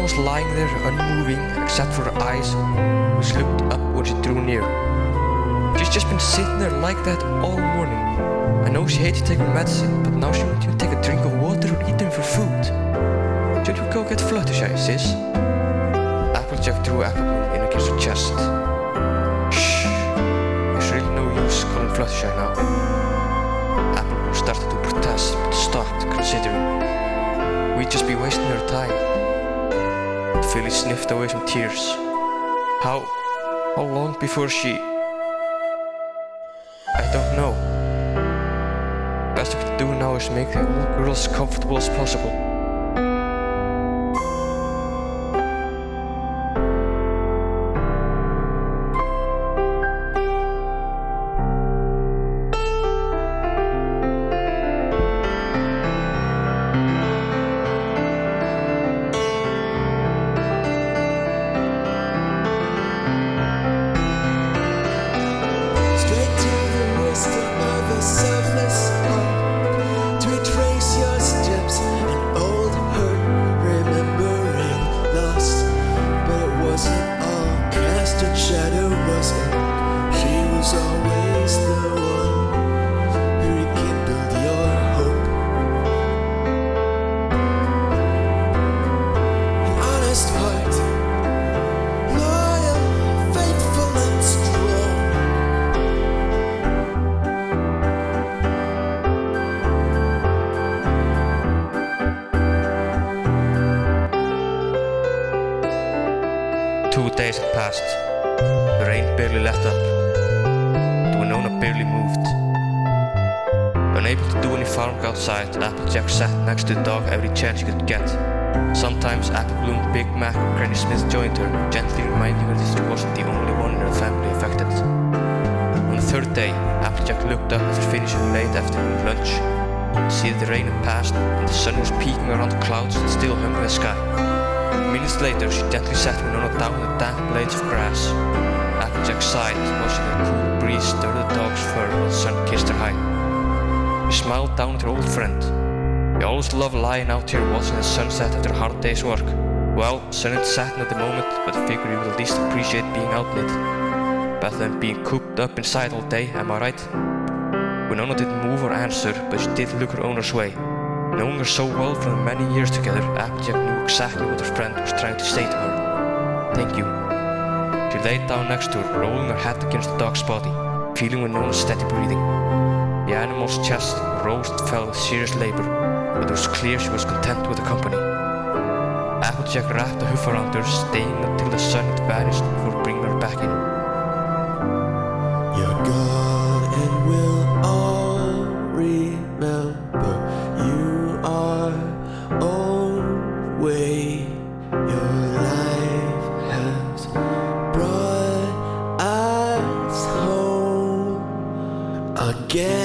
was lying there unmoving except for her eyes, which looked up when she drew near. She's just been sitting there like that all morning. I know she hates to take her medicine, but now she won't even take a drink of water or eat them for food. Should we go get Fluttershy, sis? Applejack drew Applebloom in against her chest. Shh. There's really no use calling Fluttershy now. Applebloom started to protest, but stopped, considering. We'd just be wasting her time. Philly sniffed away some tears. How long before she... I don't know. Best we can do now is make the old girl as comfortable as possible. 2 days had passed. The rain barely let up. Winona barely moved. Unable to do any farming outside, Applejack sat next to the dog every chance he could get. Sometimes Applebloom, Big Mac, or Granny Smith joined her, gently reminding her that she wasn't the only one in her family affected. On the 3rd day, Applejack looked up after finishing late afternoon lunch to see that the rain had passed and the sun was peeking around the clouds that still hung in the sky. Minutes later, she gently sat Winona down on the damp blades of grass. Applejack sighed, watching the cool breeze stir the dog's fur while the sun kissed her hide. She smiled down at her old friend. "We always love lying out here watching the sunset after a hard day's work. Well, sun ain't setting at the moment, but I figure you would at least appreciate being out in it. Better than being cooped up inside all day, am I right?" Winona didn't move or answer, but she did look her owner's way. Knowing her so well from the many years together, Applejack knew exactly what her friend was trying to say to her. "Thank you." She laid down next to her, rolling her head against the dog's body, feeling Winona's steady breathing. The animal's chest rose and fell with serious labor, but it was clear she was content with the company. Applejack wrapped a hoof around her, staying until the sun had vanished before bringing her back in. You're gone and we'll all remember you our own way. Your life has brought us home again.